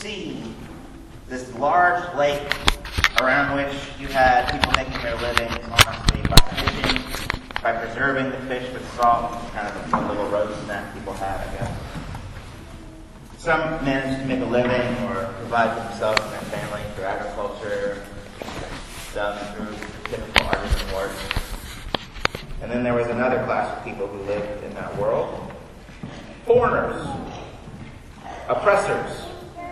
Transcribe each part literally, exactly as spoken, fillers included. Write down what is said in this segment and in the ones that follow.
sea, this large lake around which you had people making their livings honestly by fishing, by preserving the fish with salt, kind of a fun little road snack people had, I guess. Some managed to make a living or provide for themselves and their family through agriculture, some through typical artisan work. And then there was another class of people who lived in that world. Foreigners. Oppressors.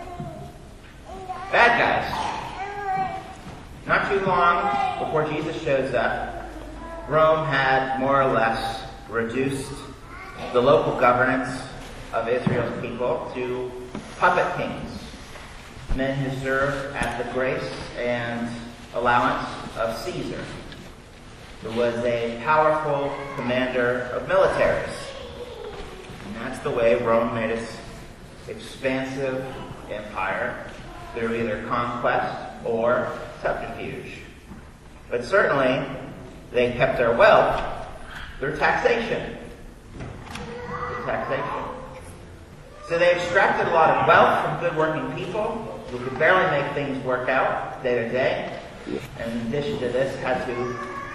Bad guys. Not too long before Jesus shows up, Rome had more or less reduced the local governance of Israel's people to puppet kings, men who served at the grace and allowance of Caesar, who was a powerful commander of militaries. And that's the way Rome made its expansive empire, through either conquest or subterfuge. But certainly, they kept their wealth through taxation. Through taxation. So they extracted a lot of wealth from good working people who could barely make things work out day to day. And in addition to this, had to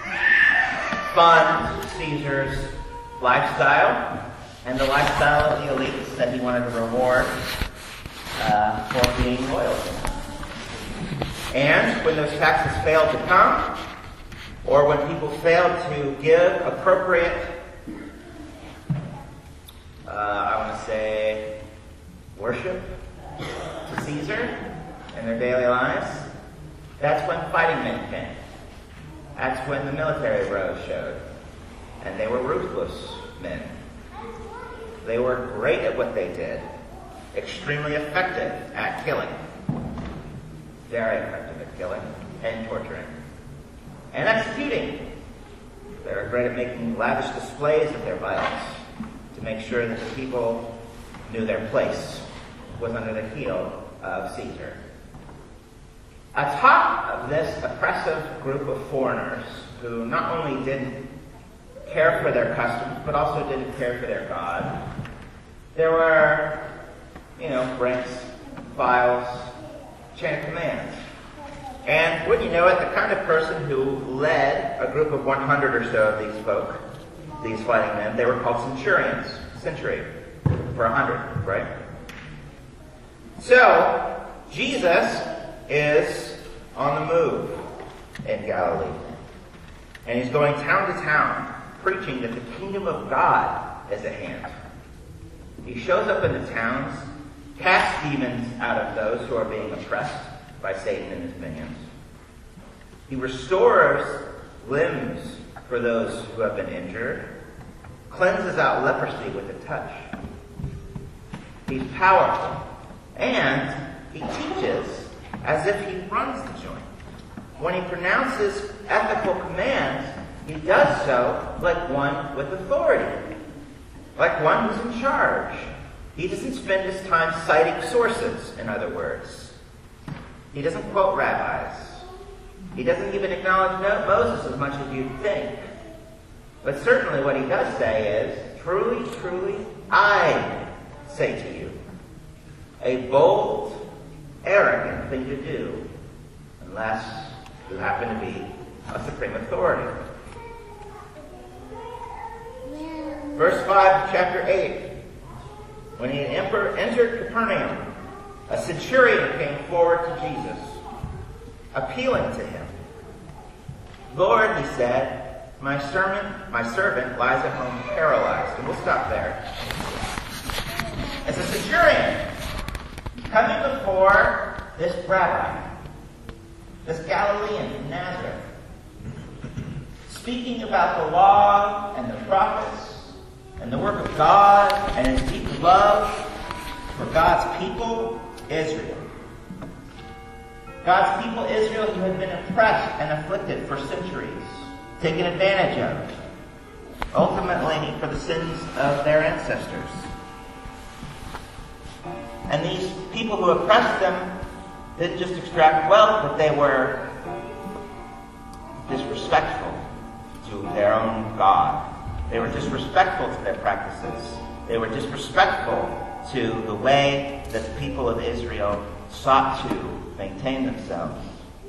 fund Caesar's lifestyle and the lifestyle of the elites that he wanted to reward uh, for being loyal to him. And when those taxes failed to come, or when people failed to give appropriate, uh, I want to say, worship to Caesar in their daily lives, that's when fighting men came. That's when the military bros showed. And they were ruthless men. They were great at what they did. Extremely effective at killing. Very effective at killing and torturing. And executing. They were great at making lavish displays of their violence to make sure that the people knew their place was under the heel of Caesar. Atop of this oppressive group of foreigners who not only didn't care for their customs, but also didn't care for their God, there were, you know, ranks, files, chain of commands. And wouldn't you know it, the kind of person who led a group of one hundred or so of these folk, these fighting men, they were called centurions, century, for one hundred, right? So, Jesus is on the move in Galilee. And he's going town to town, preaching that the kingdom of God is at hand. He shows up in the towns, casts demons out of those who are being oppressed by Satan and his minions. He restores limbs for those who have been injured, cleanses out leprosy with a touch. He's powerful, and he teaches as if he runs the joint. When he pronounces ethical commands, he does so like one with authority, like one who's in charge. He doesn't spend his time citing sources, in other words. He doesn't quote rabbis. He doesn't even acknowledge Moses as much as you'd think. But certainly what he does say is, truly, truly, I say to you, a bold, arrogant thing to do, unless you happen to be a supreme authority. Verse five of chapter eight. When he had entered Capernaum, a centurion came forward to Jesus, appealing to him. Lord, he said, my servant, my servant lies at home paralyzed. And we'll stop there. As a centurion, coming before this rabbi, this Galilean from Nazareth, speaking about the law and the prophets and the work of God and his deep love for God's people, Israel. God's people, Israel, who had been oppressed and afflicted for centuries, taken advantage of, ultimately for the sins of their ancestors. And these people who oppressed them didn't just extract wealth, but they were disrespectful to their own God. They were disrespectful to their practices. They were disrespectful to the way that the people of Israel sought to maintain themselves.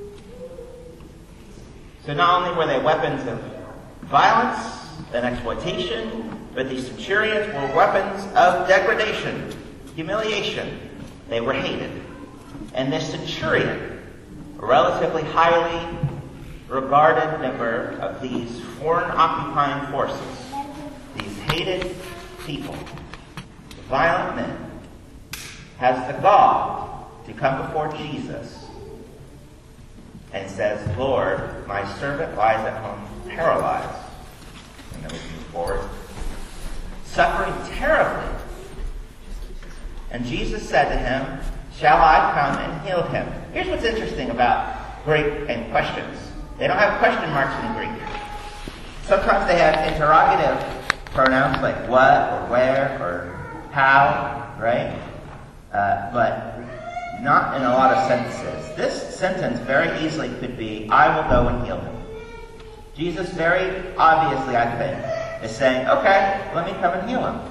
So not only were they weapons of violence and exploitation, but these centurions were weapons of degradation, humiliation. They were hated. And this centurion, a relatively highly regarded member of these foreign occupying forces, these hated people, violent men, has the gall to come before Jesus and says, Lord, my servant lies at home paralyzed. And then we move forward. Suffering terribly. And Jesus said to him, shall I come and heal him? Here's what's interesting about Greek and questions. They don't have question marks in Greek. Sometimes they have interrogative pronouns like what or where or how, right? Uh, but not in a lot of sentences. This sentence very easily could be, I will go and heal him. Jesus very obviously, I think, is saying, okay, let me come and heal him.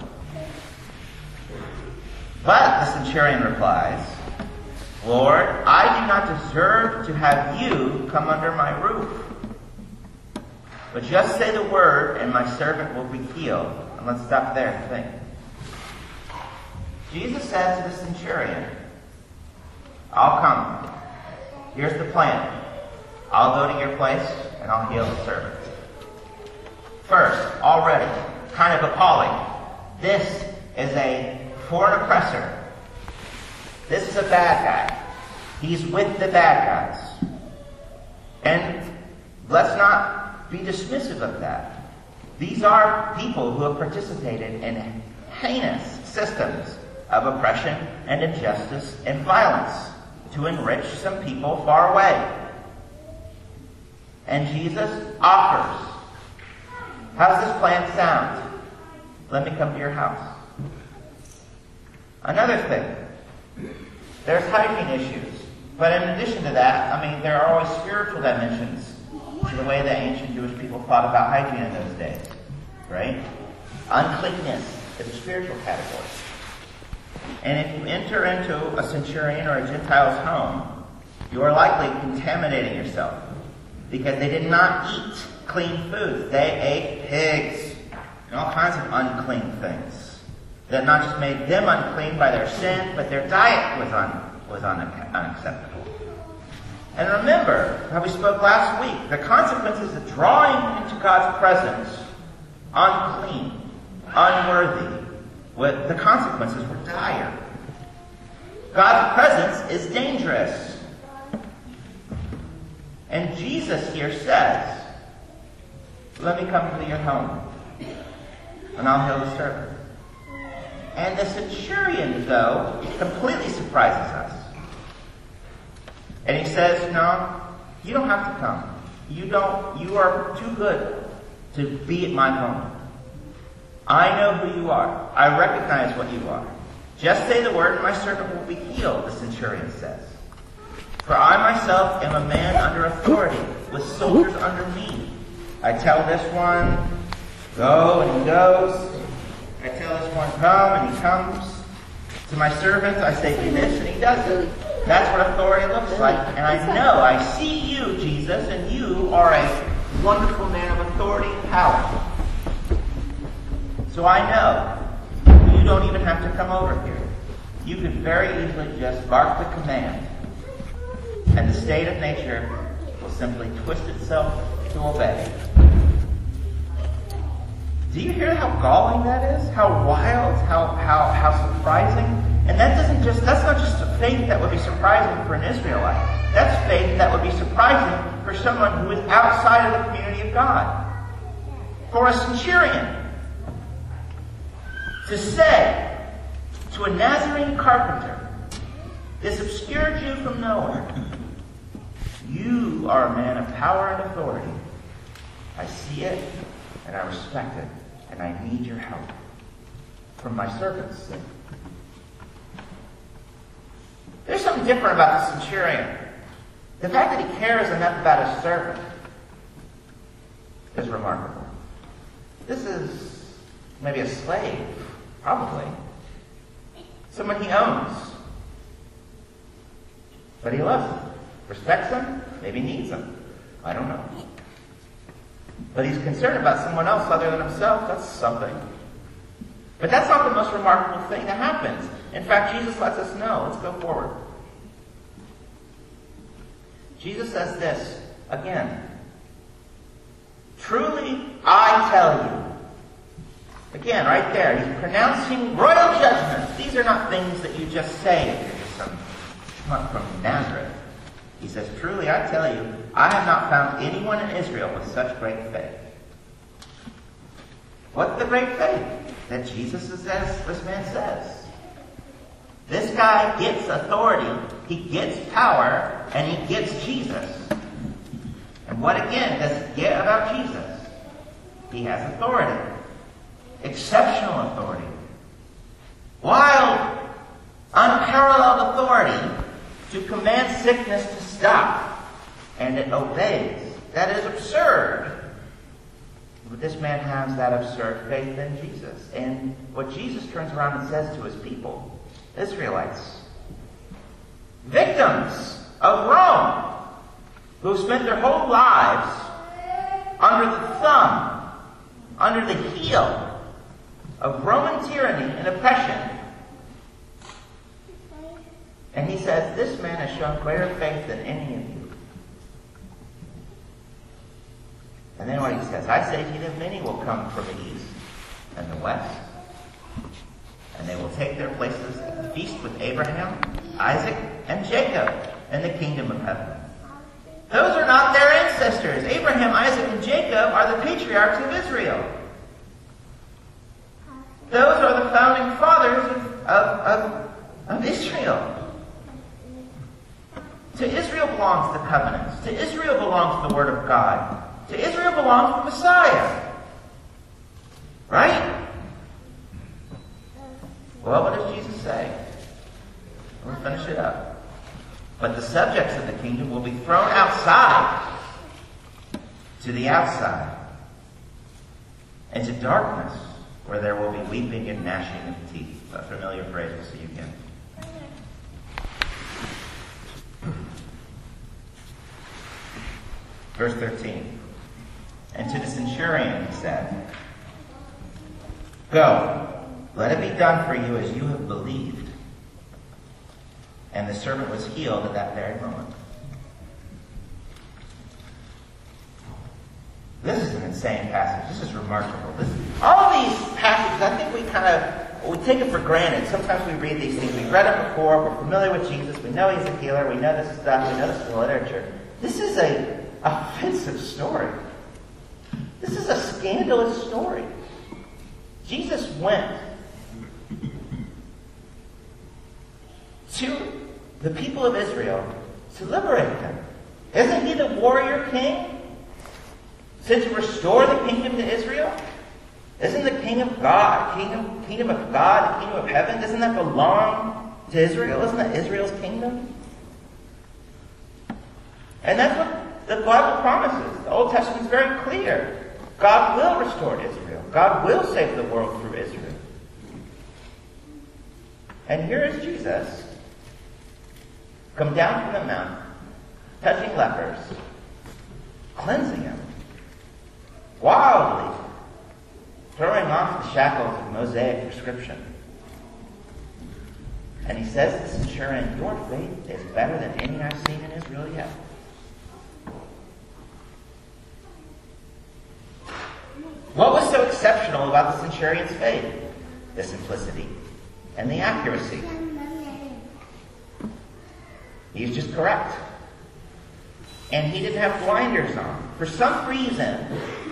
But the centurion replies, Lord, I do not deserve to have you come under my roof. But just say the word and my servant will be healed. And let's stop there and think. Jesus said to the centurion, I'll come. Here's the plan. I'll go to your place and I'll heal the servant. First, already, kind of appalling. This is a foreign oppressor. This is a bad guy. He's with the bad guys. And let's not be dismissive of that. These are people who have participated in heinous systems of oppression and injustice and violence to enrich some people far away. And Jesus offers. How does this plan sound? Let me come to your house. Another thing, there's hygiene issues. But in addition to that, I mean, there are always spiritual dimensions to the way the ancient Jewish people thought about hygiene in those days. Right? Uncleanness is a spiritual category. And if you enter into a centurion or a Gentile's home, you are likely contaminating yourself. Because they did not eat clean foods. They ate pigs and all kinds of unclean things. That not just made them unclean by their sin, but their diet was un, was un, unacceptable. And remember how we spoke last week, the consequences of drawing into God's presence unclean, unworthy, what the consequences were dire. God's presence is dangerous. And Jesus here says, let me come to your home, and I'll heal the servant. And the centurion, though, completely surprises us. And he says, no, you don't have to come. You don't, you are too good to be at my home. I know who you are. I recognize what you are. Just say the word and my servant will be healed, the centurion says. For I myself am a man under authority, with soldiers under me. I tell this one, go, and he goes. I tell this one, come, and he comes. To my servant, I say, do this, and he does it. That's what authority looks like. And I know, I see you, Jesus, and you are a wonderful man of authority and power. So I know you don't even have to come over here. You could very easily just bark the command, and the state of nature will simply twist itself to obey. Do you hear how galling that is? How wild, how, how, how surprising? And that doesn't just, that's not just a faith that would be surprising for an Israelite. That's faith that would be surprising for someone who is outside of the community of God. For a centurion to say to a Nazarene carpenter, this obscure Jew from nowhere, you are a man of power and authority. I see it, and I respect it, and I need your help from my servant's sake. There's something different about the centurion. The fact that he cares enough about his servant is remarkable. This is maybe a slave, probably. Someone he owns. But he loves them, respects them, maybe needs them. I don't know. But he's concerned about someone else other than himself. That's something. But that's not the most remarkable thing that happens. In fact, Jesus lets us know. Let's go forward. Jesus says this again. Truly, I tell you. Again, right there, he's pronouncing royal judgment. These are not things that you just say if you're just some schmuck from Nazareth. He says, truly, I tell you, I have not found anyone in Israel with such great faith. What's the great faith? That Jesus is as this man says. This guy gets authority, he gets power, and he gets Jesus. And what again does he get about Jesus? He has authority. Exceptional authority. Wild, unparalleled authority to command sickness to stop. And it obeys. That is absurd. But this man has that absurd faith in Jesus. And what Jesus turns around and says to his people, Israelites, victims of Rome, who spent their whole lives under the thumb, under the heel of Roman tyranny and oppression. And he says, this man has shown greater faith than any of you. And then what he says, I say to you that many will come from the east and the west, and they will take their places at the feast with Abraham, Isaac, and Jacob in the kingdom of heaven. Those are not their ancestors. Abraham, Isaac, and Jacob are the patriarchs of Israel. Those are the founding fathers of, of, of, of Israel. To Israel belongs the covenants. To Israel belongs the word of God. To Israel belongs the Messiah. Right? Well, what does Jesus say? We'll finish it up. But the subjects of the kingdom will be thrown outside, to the outside, into darkness, where there will be weeping and gnashing of teeth. A familiar phrase. We'll see you again. Verse thirteen. And to the centurion he said, go, let it be done for you as you have believed. And the servant was healed at that very moment. This is an insane passage. This is remarkable. This, all these passages, I think we kind of, we take it for granted. Sometimes we read these things. We've read it before. We're familiar with Jesus. We know he's a healer. We know this stuff. We know this is the literature. This is a offensive story. This is a scandalous story. Jesus went to the people of Israel to liberate them. Isn't he the warrior king? Sent to restore the kingdom to Israel? Isn't the king of God, kingdom, kingdom of God, the kingdom of heaven, doesn't that belong to Israel? Isn't that Israel's kingdom? And that's what the Bible promises. The Old Testament is very clear. God will restore Israel. God will save the world through Israel. And here is Jesus, come down from the mountain, touching lepers, cleansing them, wildly throwing off the shackles of Mosaic prescription. And he says to the centurion, your faith is better than any I've seen in Israel yet. What was so exceptional about the centurion's faith? The simplicity and the accuracy. He's just correct. And he didn't have blinders on. For some reason,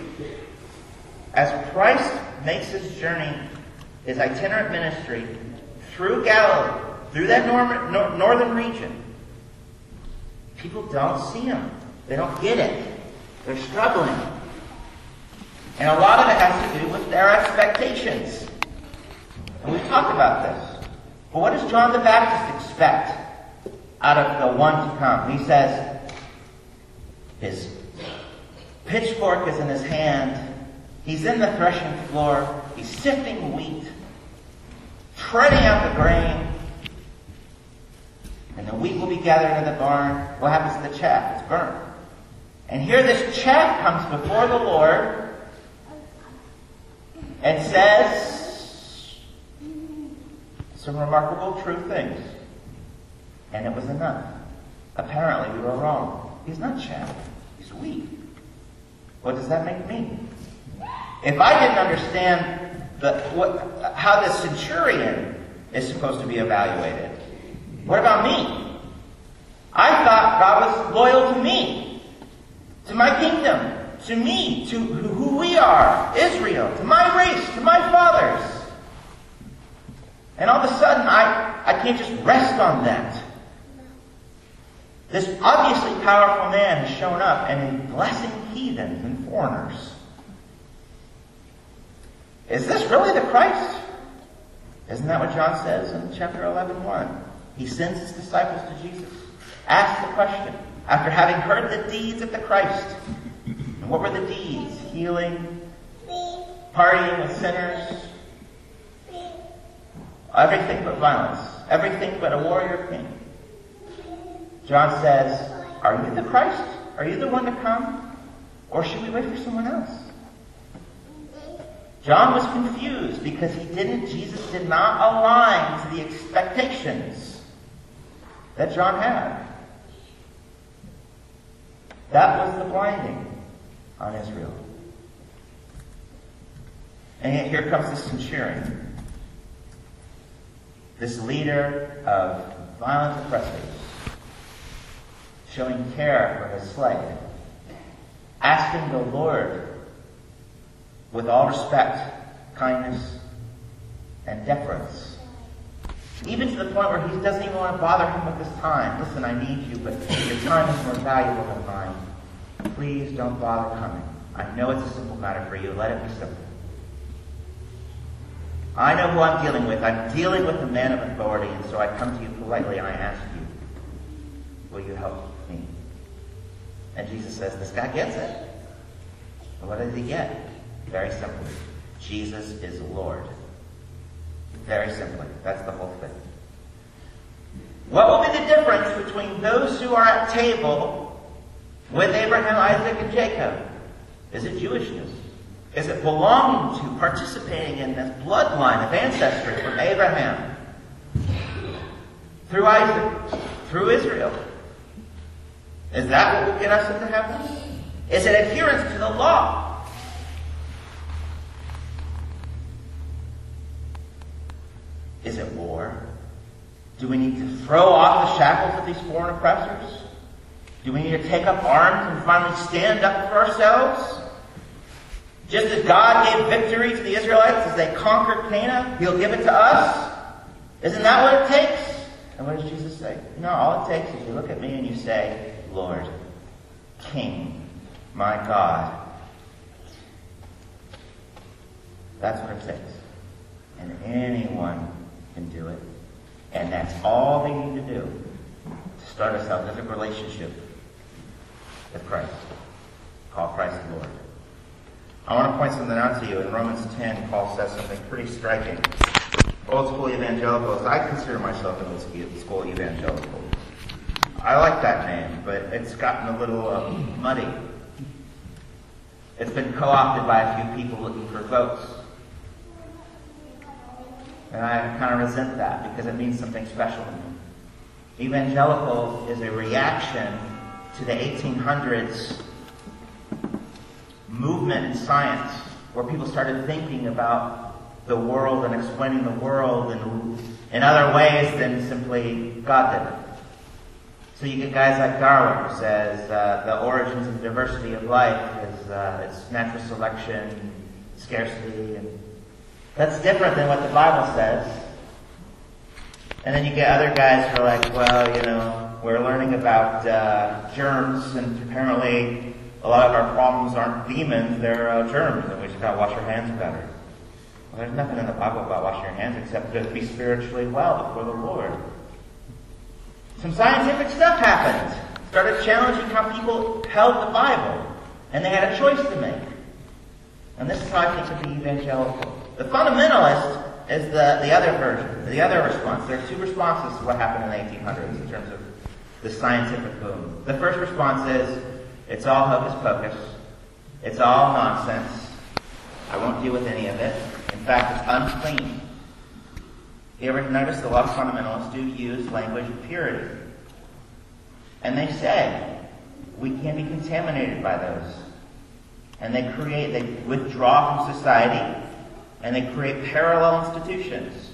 as Christ makes his journey, his itinerant ministry, through Galilee, through that nor- nor- northern region, people don't see him. They don't get it. They're struggling. And a lot of it has to do with their expectations. And we've talked about this. But what does John the Baptist expect out of the one to come? He says, his pitchfork is in his hand. He's in the threshing floor. He's sifting wheat, treading out the grain. And the wheat will be gathered into the barn. What happens to the chaff? It's burnt. And here this chaff comes before the Lord and says some remarkable true things. And it was enough. Apparently we were wrong. He's not chaff. He's wheat. What does that make me? If I didn't understand the, what, how this centurion is supposed to be evaluated, what about me? I thought God was loyal to me, to my kingdom, to me, to who we are, Israel, to my race, to my fathers. And all of a sudden, I, I can't just rest on that. This obviously powerful man has shown up and is blessing heathens and foreigners. Is this really the Christ? Isn't that what John says in chapter eleven one? He sends his disciples to Jesus. Ask the question, after having heard the deeds of the Christ. And what were the deeds? Healing, partying with sinners, everything but violence, everything but a warrior king. John says, are you the Christ? Are you the one to come? Or should we wait for someone else? John was confused because he didn't, Jesus did not align to the expectations that John had. That was the blinding on Israel. And yet here comes the centurion, this leader of violent oppressors, showing care for his slave, asking the Lord with all respect, kindness, and deference. Even to the point where he doesn't even want to bother him with his time. Listen, I need you, but your time is more valuable than mine. Please don't bother coming. I know it's a simple matter for you. Let it be simple. I know who I'm dealing with. I'm dealing with a man of authority, and so I come to you politely and I ask you, will you help me? And Jesus says, this guy gets it. And what does he get? Very simply, Jesus is Lord. Very simply. That's the whole thing. What will be the difference between those who are at table with Abraham, Isaac, and Jacob? Is it Jewishness? Is it belonging to, participating in this bloodline of ancestry from Abraham, through Isaac, through Israel? Is that what will get us into heaven? Is it adherence to the law? Is it war? Do we need to throw off the shackles of these foreign oppressors? Do we need to take up arms and finally stand up for ourselves? Just as God gave victory to the Israelites as they conquered Canaan, He'll give it to us? Isn't that what it takes? And what does Jesus say? No, all it takes is you look at me and you say, Lord, King, my God. That's what it takes. And anyone can do it. And that's all they need to do to start a salvific relationship with Christ. Call Christ Lord. I want to point something out to you. In Romans ten, Paul says something pretty striking. Old school evangelicals. I consider myself an old school evangelical. I like that name, but it's gotten a little uh, muddy. It's been co-opted by a few people looking for votes. And I kind of resent that because it means something special to me. Evangelical is a reaction to the eighteen hundreds movement in science where people started thinking about the world and explaining the world in, in other ways than simply God did it. So you get guys like Darwin who says uh, the origins and diversity of life is uh, it's natural selection, scarcity, and that's different than what the Bible says. And then you get other guys who are like, well, you know, we're learning about uh, germs, and apparently a lot of our problems aren't demons, they're uh, germs, and we just gotta wash our hands better. Well, there's nothing in the Bible about washing your hands except to be spiritually well before the Lord. Some scientific stuff happened. Started challenging how people held the Bible, and they had a choice to make. And this is how I think of the evangelical. The fundamentalist is the, the other version, the other response. There are two responses to what happened in the eighteen hundreds in terms of the scientific boom. The first response is, it's all hocus pocus. It's all nonsense. I won't deal with any of it. In fact, it's unclean. You ever notice a lot of fundamentalists do use language of purity? And they say, we can be contaminated by those. And they create, they withdraw from society, and they create parallel institutions.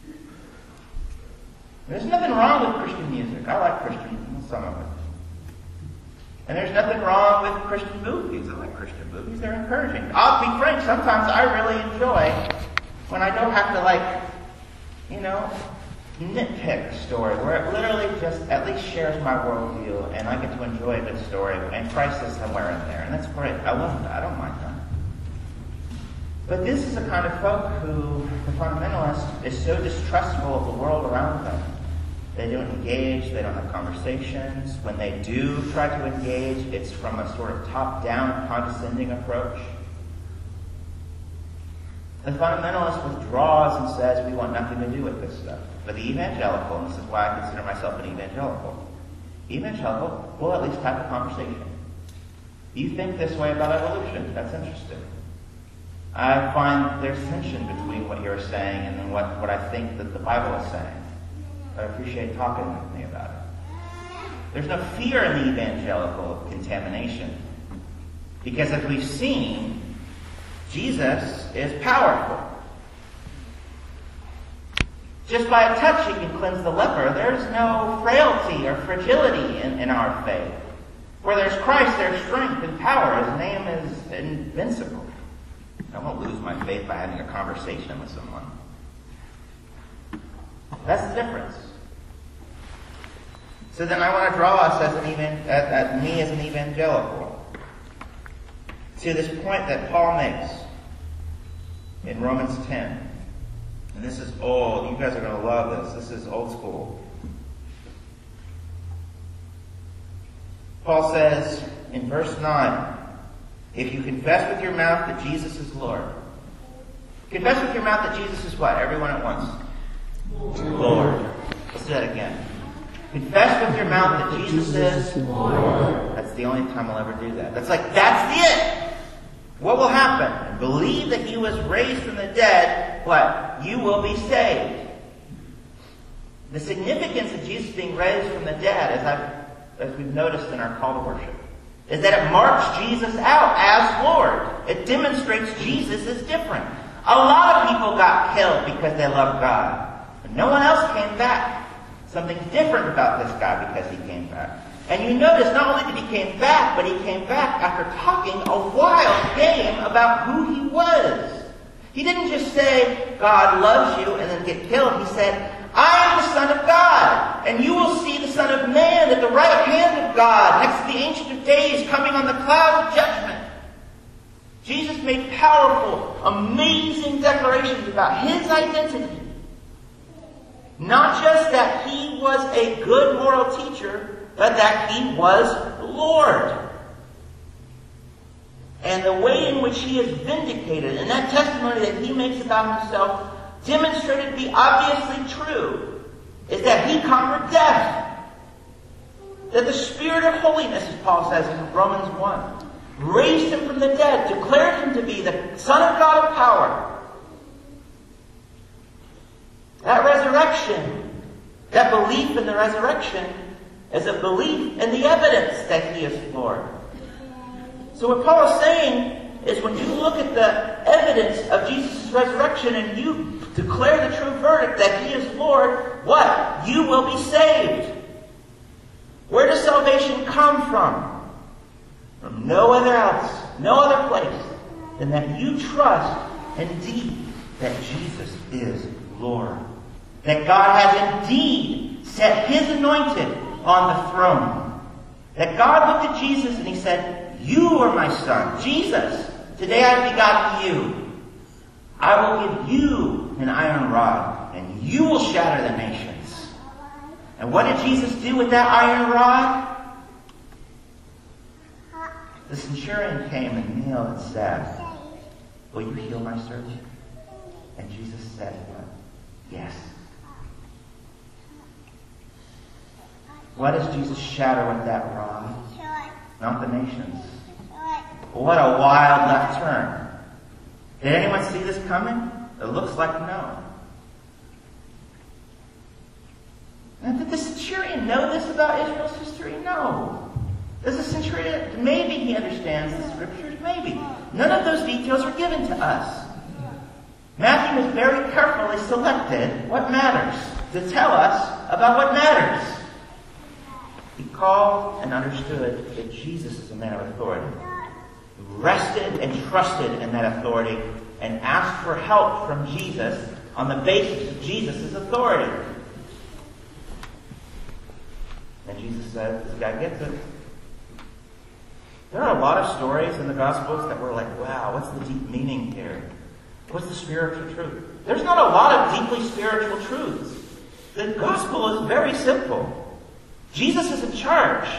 There's nothing wrong with Christian music. I like Christian, some of it. And there's nothing wrong with Christian movies. I like Christian movies. They're encouraging. I'll be frank, sometimes I really enjoy when I don't have to, like, you know, nitpick a story where it literally just at least shares my worldview and I get to enjoy a good story and Christ is somewhere in there. And that's great. I love that. I don't mind that. But this is the kind of folk who, the fundamentalist, is so distrustful of the world around them. They don't engage, they don't have conversations. When they do try to engage, it's from a sort of top-down, condescending approach. The fundamentalist withdraws and says, we want nothing to do with this stuff. But the evangelical, and this is why I consider myself an evangelical, evangelical will at least have a conversation. You think this way about evolution. That's interesting. I find there's tension between what you're saying and then what, what I think that the Bible is saying. I appreciate talking with me about it. There's no fear in the evangelical of contamination. Because as we've seen, Jesus is powerful. Just by a touch he can cleanse the leper. There's no frailty or fragility in, in our faith. Where there's Christ, there's strength and power. His name is invincible. I won't lose my faith by having a conversation with someone. That's the difference. So then I want to draw us as an even, at, at me as an evangelical to this point that Paul makes in Romans ten. And this is old. You guys are going to love this. This is old school. Paul says in verse nine, if you confess with your mouth that Jesus is Lord. Confess with your mouth that Jesus is what? Everyone at once. Lord. Lord. Let's do that again. Confess with your mouth that Jesus is Lord. That's the only time I'll ever do that. That's like, that's the it. What will happen? And believe that he was raised from the dead, what? You will be saved. The significance of Jesus being raised from the dead, as I've, as we've noticed in our call to worship, is that it marks Jesus out as Lord. It demonstrates Jesus is different. A lot of people got killed because they loved God. But no one else came back. Something different about this guy because he came back. And you notice not only did he came back, but he came back after talking a wild game about who he was. He didn't just say, God loves you, and then get killed. He said, I am the Son of God, and you will see the Son of Man at the right hand of God, next to the Ancient of Days, coming on the cloud of judgment. Jesus made powerful, amazing declarations about his identity. Not just that he was a good moral teacher, but that he was Lord. And the way in which he is vindicated, and that testimony that he makes about himself, demonstrated to be obviously true, is that he conquered death. That the Spirit of holiness, as Paul says in Romans one, raised him from the dead, declared him to be the Son of God of power. That resurrection, that belief in the resurrection, is a belief in the evidence that he is Lord. So what Paul is saying is when you look at the evidence of Jesus' resurrection and you declare the true verdict that he is Lord, what? You will be saved. Where does salvation come from? From no other else, no other place than that you trust indeed that Jesus is Lord. That God has indeed set his anointed on the throne. That God looked at Jesus and he said, you are my son, Jesus. Today I have begotten you. I will give you an iron rod, and you will shatter the nations. And what did Jesus do with that iron rod? The centurion came and kneeled and said, will you heal my servant? And Jesus said, yes. What does Jesus shatter with that rod? Not the nations. What a wild left turn. Did anyone see this coming? It looks like no. And did the centurion know this about Israel's history? No. Does the centurion, maybe he understands the scriptures, maybe. None of those details are given to us. Matthew has very carefully selected what matters to tell us about what matters. He called and understood that Jesus is a man of authority. He rested and trusted in that authority and asked for help from Jesus on the basis of Jesus' authority. And Jesus said, this guy gets it. There are a lot of stories in the Gospels that we're like, wow, what's the deep meaning here? What's the spiritual truth? There's not a lot of deeply spiritual truths. The Gospel is very simple. Jesus is in charge.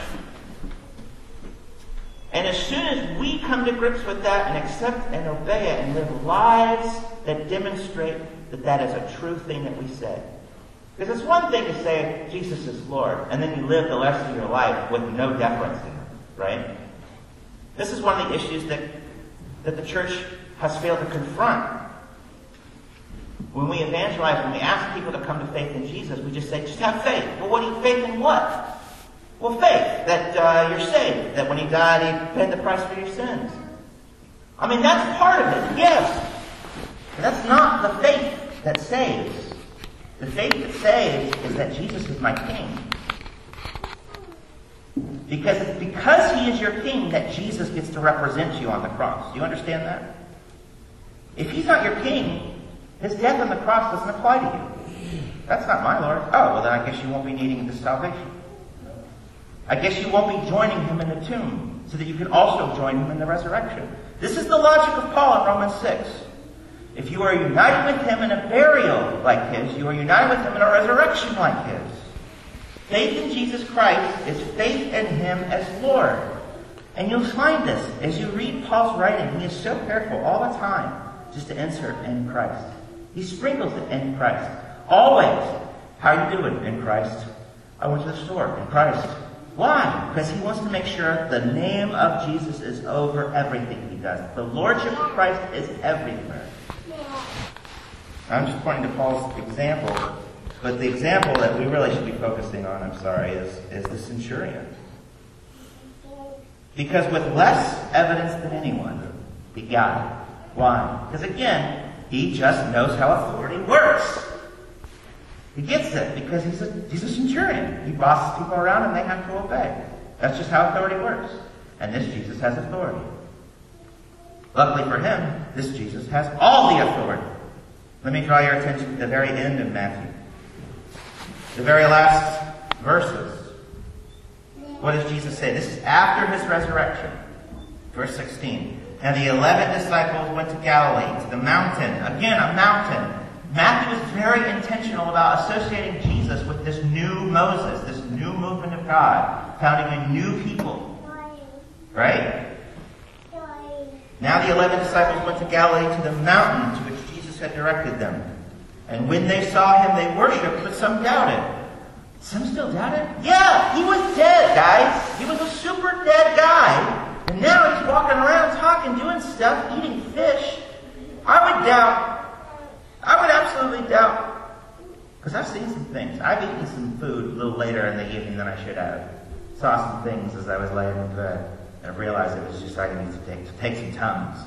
And as soon as we come to grips with that and accept and obey it and live lives that demonstrate that that is a true thing that we say. Because it's one thing to say Jesus is Lord, and then you live the rest of your life with no deference to Him, right? This is one of the issues that, that the church has failed to confront. When we evangelize, when we ask people to come to faith in Jesus, we just say, just have faith. Well, what do you faith in what? Well, faith that uh, you're saved, that when He died, He paid the price for your sins. I mean, that's part of it, yes. But that's not the faith that saves. The faith that saves is that Jesus is my King. Because it's because He is your King that Jesus gets to represent you on the cross. Do you understand that? If He's not your King, His death on the cross doesn't apply to you. That's not my Lord. Oh, well then I guess you won't be needing this salvation. I guess you won't be joining Him in the tomb, so that you can also join Him in the resurrection. This is the logic of Paul in Romans six. If you are united with Him in a burial like His, you are united with Him in a resurrection like His. Faith in Jesus Christ is faith in Him as Lord. And you'll find this as you read Paul's writing. He is so careful all the time just to insert in Christ. He sprinkles it in Christ. Always. How are you doing in Christ? I went to the store in Christ. Why? Because he wants to make sure the name of Jesus is over everything he does. The Lordship of Christ is everywhere. I'm just pointing to Paul's example, but the example that we really should be focusing on, I'm sorry, is, is the centurion. Because with less evidence than anyone, he got it. Why? Because again, he just knows how authority works. He gets it because he's a, he's a centurion. He bosses people around and they have to obey. That's just how authority works. And this Jesus has authority. Luckily for him, this Jesus has all the authority. Let me draw your attention to the very end of Matthew. The very last verses. What does Jesus say? This is after his resurrection. Verse sixteen. And the eleven disciples went to Galilee, to the mountain. Again, a mountain. Matthew is very intentional about associating Jesus with this new Moses, this new movement of God, founding a new people. Right? Now the eleven disciples went to Galilee, to the mountain to which Jesus had directed them. And when they saw him, they worshipped, but some doubted. Some still doubted? Yeah, he was dead, guys. He was a super dead guy. And now he's walking around talking, doing stuff, eating fish. I would doubt. I would absolutely doubt. Because I've seen some things. I've eaten some food a little later in the evening than I should have. Saw some things as I was laying in bed. And realized it was just I needed to take, to take some tongues.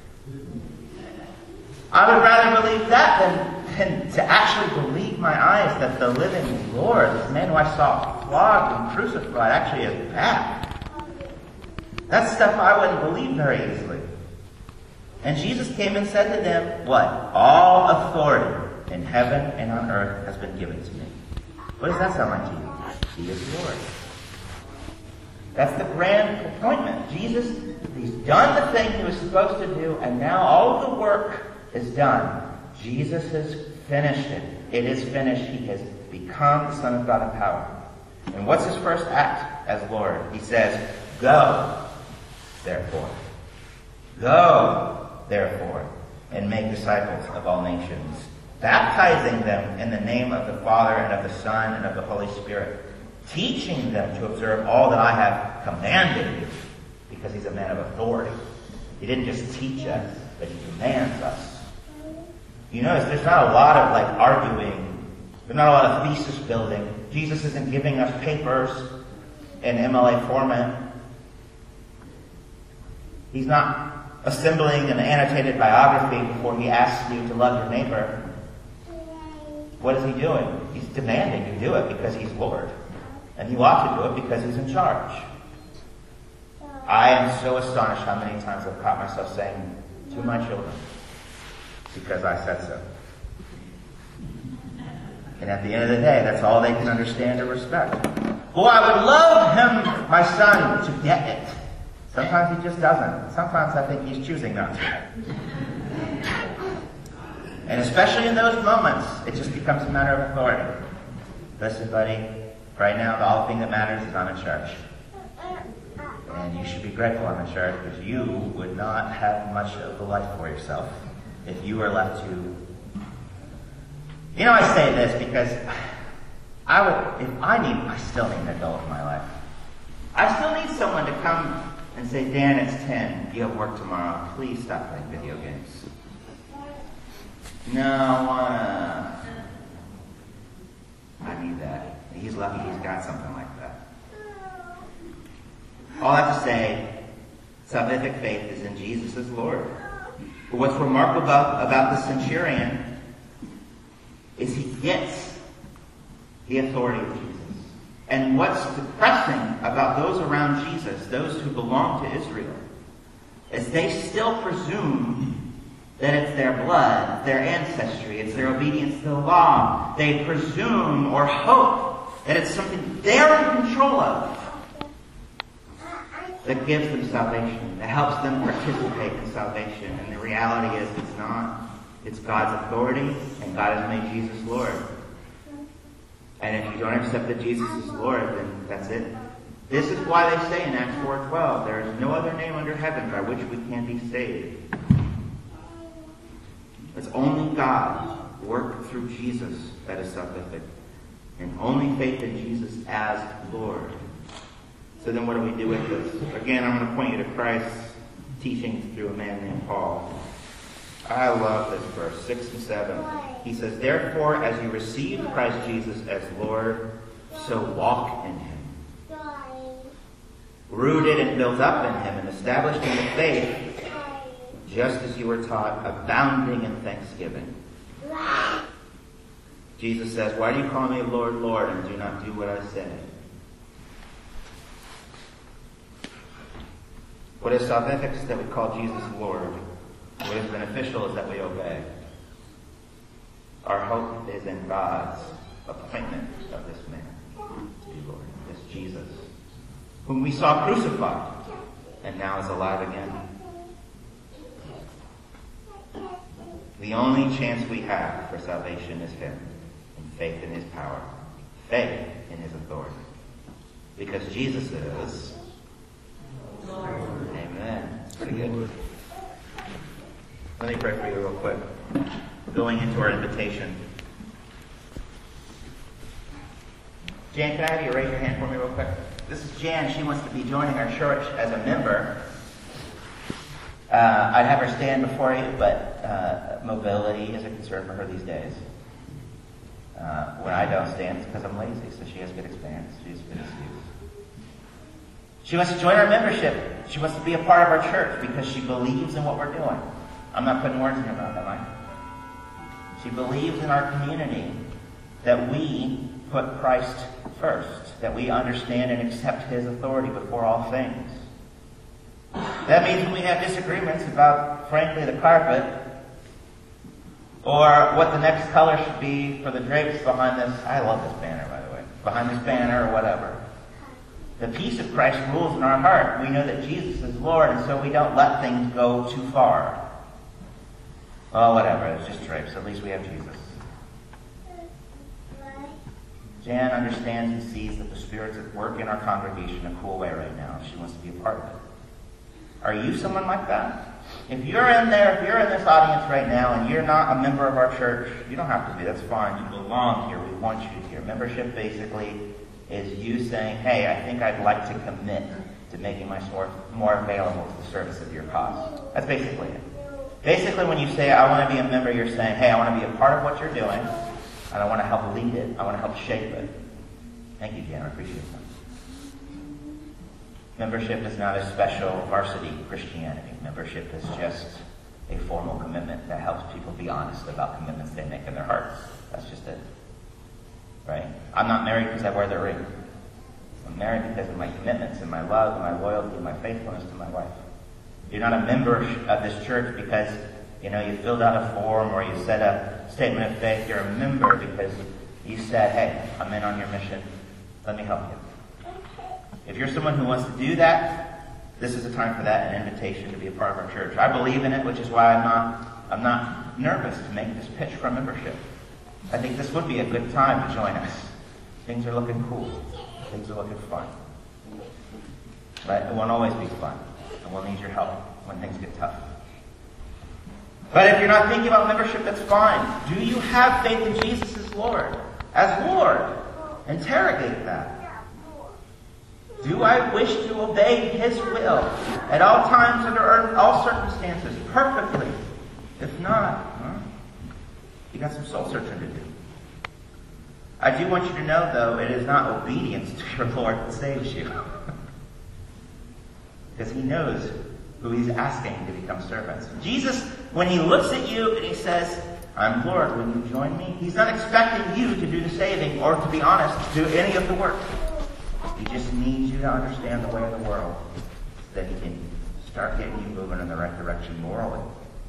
I would rather believe that than, than to actually believe my eyes that the living Lord, this man who I saw flogged and crucified, actually is back. That's stuff I wouldn't believe very easily. And Jesus came and said to them, what? All authority in heaven and on earth has been given to me. What does that sound like to you? He is Lord. That's the grand appointment. Jesus, he's done the thing he was supposed to do, and now all of the work is done. Jesus has finished it. It is finished. He has become the Son of God in power. And what's his first act as Lord? He says, go, therefore. Go, therefore. and make disciples of all nations, baptizing them in the name of the Father and of the Son and of the Holy Spirit, teaching them to observe all that I have commanded you, because he's a man of authority. He didn't just teach us, but he commands us. You notice there's not a lot of like arguing. There's not a lot of thesis building. Jesus isn't giving us papers in M L A format. He's not assembling an annotated biography before he asks you to love your neighbor. What is he doing? He's demanding you do it because he's Lord. And you ought to do it because he's in charge. I am so astonished how many times I've caught myself saying to my children, because I said so. And at the end of the day, that's all they can understand or respect. Boy, I would love him, my son, to get it. Sometimes he just doesn't. Sometimes I think he's choosing not to. And especially in those moments, it just becomes a matter of authority. Listen, buddy, right now the only thing that matters is I'm in church. And you should be grateful I'm in church, because you would not have much of a life for yourself if you were left to... You know, I say this because I would, if I need, I still need an adult in my life. I still need someone to come and say, Dan, it's ten. You have work tomorrow. Please stop playing video games. No, uh, I need that. He's lucky he's got something like that. All I have to say, salvific faith is in Jesus as Lord. But what's remarkable about, about the centurion is he gets the authority of Jesus. And what's depressing about those around Jesus, those who belong to Israel, is they still presume that it's their blood, their ancestry, it's their obedience to the law. They presume or hope that it's something they're in control of that gives them salvation, that helps them participate in salvation. And the reality is it's not. It's God's authority, and God has made Jesus Lord. And if you don't accept that Jesus is Lord, then that's it. This is why they say in Acts four twelve, there is no other name under heaven by which we can be saved. It's only God worked through Jesus that is salvific. And only faith in Jesus as Lord. So then what do we do with this? Again, I'm going to point you to Christ's teachings through a man named Paul. I love this verse, six and seven. He says, therefore, as you receive Christ Jesus as Lord, so walk in him. Rooted and built up in him and established in the faith, just as you were taught, abounding in thanksgiving. Jesus says, why do you call me Lord, Lord, and do not do what I say? What is salvific is that we call Jesus Lord. What is beneficial is that we obey. Our hope is in God's appointment of this man to be Lord, this Jesus, whom we saw crucified and now is alive again. The only chance we have for salvation is him, and faith in his power, faith in his authority. Because Jesus is Lord. Amen. It's pretty good. Let me pray for you real quick. Going into our invitation. Jan, can I have you raise your hand for me real quick? This is Jan. She wants to be joining our church as a member. Uh, I'd have her stand before you, but uh, mobility is a concern for her these days. Uh, when I don't stand, it's because I'm lazy, so she has good experience. She has good excuse. She wants to join our membership. She wants to be a part of our church because she believes in what we're doing. I'm not putting words in her mouth, am I? She believes in our community that we put Christ first, that we understand and accept his authority before all things. That means when we have disagreements about, frankly, the carpet, or what the next color should be for the drapes behind this, I love this banner, by the way, behind this banner or whatever. The peace of Christ rules in our heart. We know that Jesus is Lord, and so we don't let things go too far. Oh, whatever, it's just drapes. At least we have Jesus. Jan understands and sees that the Spirit's at work in our congregation in a cool way right now. She wants to be a part of it. Are you someone like that? If you're in there, if you're in this audience right now and you're not a member of our church, you don't have to be. That's fine. You belong here. We want you here. Membership basically is you saying, hey, I think I'd like to commit to making myself more available to the service of your cause. That's basically it. Basically, when you say, I want to be a member, you're saying, hey, I want to be a part of what you're doing, and I want to help lead it. I want to help shape it. Thank you, Jan. I appreciate that. Membership is not a special varsity Christianity. Membership is just a formal commitment that helps people be honest about commitments they make in their hearts. That's just it. Right? I'm not married because I wear the ring. I'm married because of my commitments and my love and my loyalty and my faithfulness to my wife. You're not a member of this church because, you know, you filled out a form or you said a statement of faith. You're a member because you said, hey, I'm in on your mission. Let me help you. If you're someone who wants to do that, this is a time for that, an invitation to be a part of our church. I believe in it, which is why I'm not, I'm not nervous to make this pitch for membership. I think this would be a good time to join us. Things are looking cool. Things are looking fun. But it won't always be fun. And we'll need your help when things get tough. But if you're not thinking about membership, that's fine. Do you have faith in Jesus as Lord? As Lord? Interrogate that. Do I wish to obey His will at all times, under all circumstances, perfectly? If not, huh? You got some soul searching to do. I do want you to know, though, it is not obedience to your Lord that saves you. Because He knows who He's asking to become servants. Jesus, when He looks at you and He says, I'm Lord, will you join me? He's not expecting you to do the saving or, to be honest, do any of the work. He just needs you to understand the way of the world so that He can start getting you moving in the right direction morally.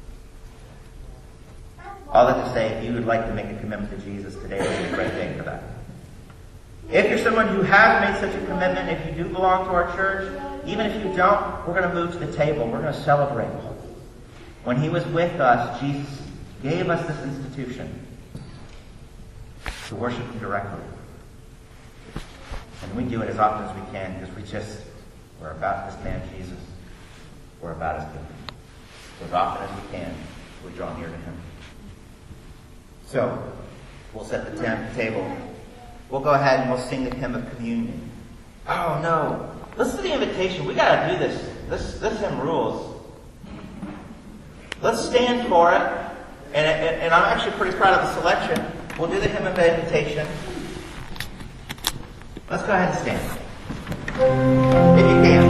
All that to say, if you would like to make a commitment to Jesus today, it would be a great day for that. If you're someone who has made such a commitment, if you do belong to our church, even if you don't, we're going to move to the table. We're going to celebrate. When He was with us, Jesus gave us this institution to worship Him directly. And we do it as often as we can because we just, we're about this man Jesus. We're about His kingdom. So as often as we can, we draw near to Him. So, we'll set the tent, table. We'll go ahead and we'll sing the hymn of communion. Oh no. Listen to the invitation. We gotta do this. This, this hymn rules. Let's stand for it. And, and, and I'm actually pretty proud of the selection. We'll do the hymn of invitation. Let's go ahead and stand. If you can.